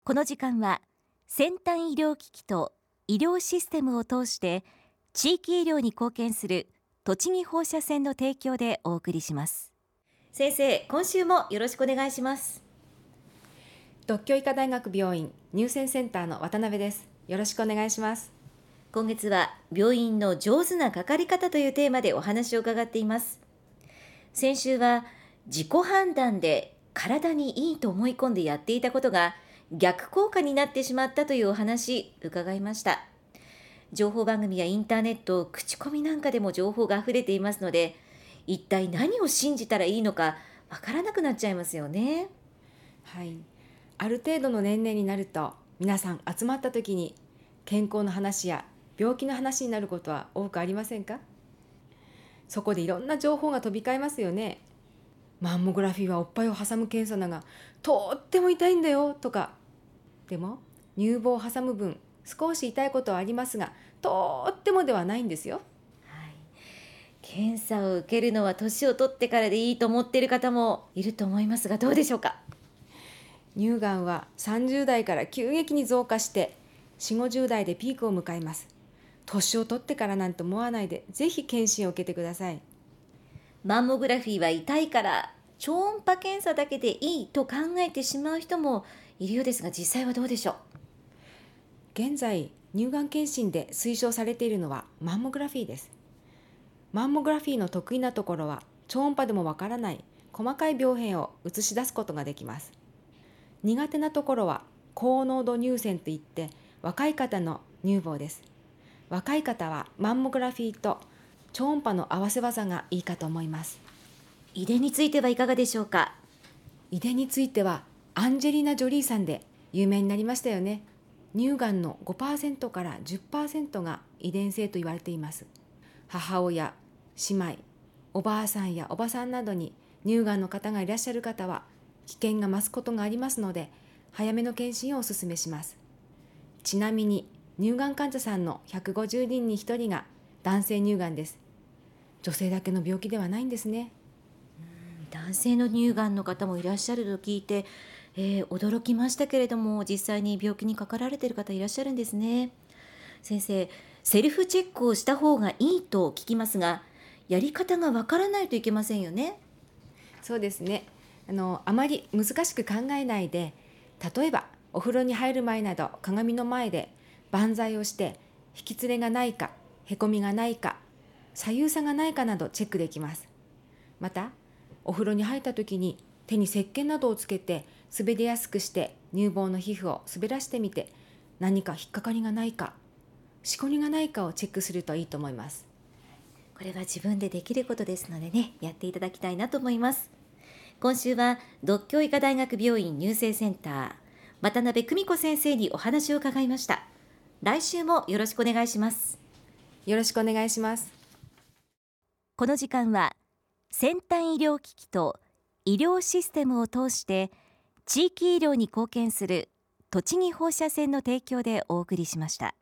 この時間は先端医療機器と医療システムを通して地域医療に貢献する栃木放射線の提供でお送りします。先生、今週もよろしくお願いします。 獨協医科大学病院入選センターの渡辺です。よろしくお願いします。 今月は病院の上手なかかり方というテーマでお話を伺っています。先週は自己判断で体にいいと思い込んでやっていたことが逆効果になってしまったというお話伺いました。情報番組やインターネット、口コミなんかでも情報があふれていますので、一体何を信じたらいいのかわからなくなっちゃいますよね。 はい。ある程度の年齢になると、皆さん集まった時に健康の話や病気の話になることは多くありませんか？そこでいろんな情報が飛び交いますよね。マンモグラフィーはおっぱいを挟む検査だが、とっても痛いんだよとか。でも、乳房を挟む分、少し痛いことはありますが、とってもではないんですよ。 検査を受けるのは年を取ってからでいいと思っている方もいると思いますが、どうでしょうか？ 乳がんは30代から急激に増加して4、50代でピークを迎えます。年を取ってからなんて思わないで、ぜひ検診を受けてください。 マンモグラフィーは痛いから超音波検査だけでいいと考えてしまう人もいるようですが、実際はどうでしょう？ 現在、乳がん検診で推奨されているのはマンモグラフィーです。マンモグラフィーの得意なところは、超音波でもわからない細かい病変を映し出すことができます。苦手なところは高濃度乳腺といって、若い方の乳房です。若い方はマンモグラフィーと超音波の合わせ技がいいかと思います。 遺伝についてはいかがでしょうか？ 遺伝についてはアンジェリーナ・ジョリーさんで有名になりましたよね。乳がんの 5% から 10% が遺伝性と言われています。母親、姉妹、おばあさんやおばさんなどに乳がんの方がいらっしゃる方は危険が増すことがありますので、早めの検診をお勧めします。ちなみに乳がん患者さんの150人に1人が男性乳がんです。女性だけの病気ではないんですね。 男性の乳がんの方もいらっしゃると聞いて、驚きましたけれども、実際に病気にかかられている方いらっしゃるんですね。先生、セルフチェックをした方がいいと聞きますが、やり方がわからないといけませんよね。 そうですね。あまり難しく考えないで、例えばお風呂に入る前など鏡の前で万歳をして、引き連れがないか、へこみがないか、左右差がないかなどチェックできます。また、お風呂に入った時に手に石鹸などをつけて滑りやすくして乳房の皮膚を滑らしてみて、何か引っかかりがないか、しこりがないかをチェックするといいと思います。 これは自分でできることですのでね、やっていただきたいなと思います。今週は独協医科大学病院乳生センター渡辺久美子先生にお話を伺いました。来週もよろしくお願いします。 よろしくお願いします。 この時間は先端医療機器と医療システムを通して地域医療に貢献する栃木放射線の提供でお送りしました。